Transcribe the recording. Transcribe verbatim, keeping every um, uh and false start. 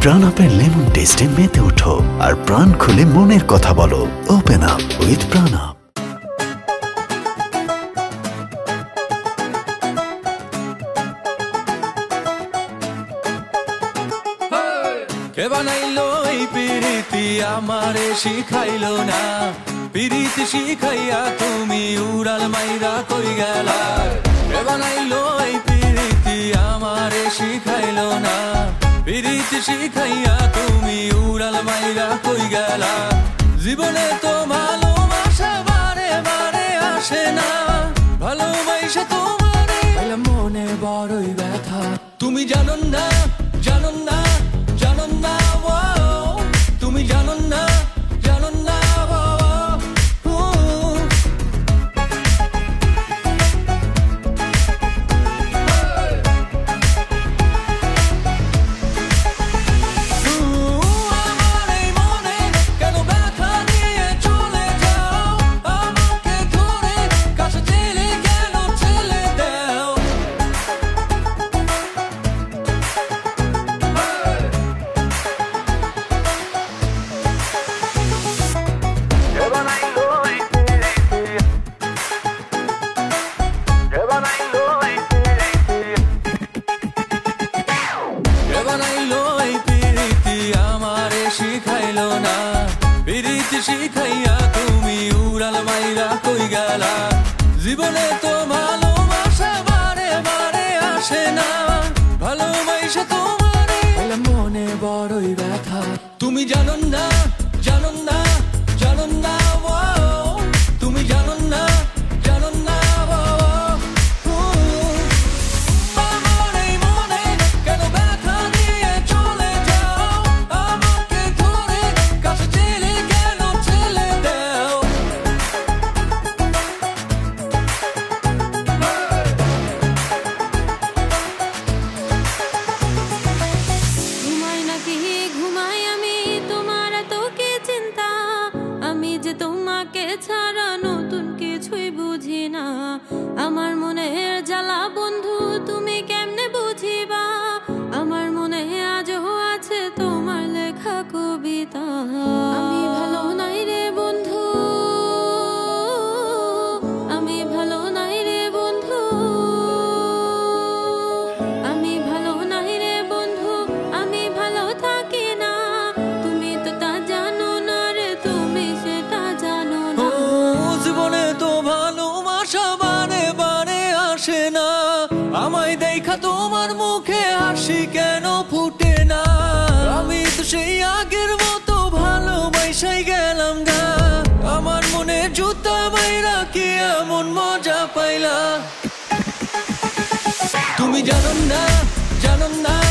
প্রাণ আপের লেমন টেস্টে মেতে ওঠো আর প্রাণ খুলে মনের কথা বলো। Open up with Pran up. কে বানাইলো এই পিরিতি আমারে শিখাইলো না, পিরিতি শিখাইয়া তুমি উড়াল মাইরা কই গেলা। কে বানাইলো এই পিরিতি আমারে শিখাইলো না, পিরিতি শিখাইয়া তুমি উড়াল মাইরা কই গেলা। জীবনে তো ভালোবাসা বারে বারে আসে না, ভালোবাসা তোমারে মনে বড়ই ব্যথা। তুমি জানো না, জানো না, জানো না, তুমি জানো না, জানো না। শিখাইলো না, পিরিতি শিখাইয়া তুমি উড়াল মাইরা কই গেলা। জীবনে তো ভালোবাসা বারে বারে আসে না, ভালোবাসা তোমারে মনে বড়ই ব্যথা। তুমি জানো না, জানো না, জানো না, তুমি জানো না, জানো না। ছাড়া নতুন কিছুই বুঝি না, আমার মনের জ্বালা বন্ধু তুমি কেমনে বুঝিবা। আমার মনে আজও আছে তোমার লেখা কবিতা। আমি ভালো নাই রে বন্ধু, আমি ভালো নাই রে বন্ধু, আমি ভালো নাই রে বন্ধু, আমি ভালো থাকি না। তুমি তো তা জানো না রে, তুমি সেটা জানো না। জীবনে তো ভালোবাসা বারে বারে আসে না, আমায় দেখা তোমার মুখে হাসি কেন ফুটে না। আমি তো সেই আগের মতো ভালোবাসাই গেলাম গা, আমার মনে জুতা বাইরা কি এমন মজা পাইলা। তুমি জানো না, জানো না,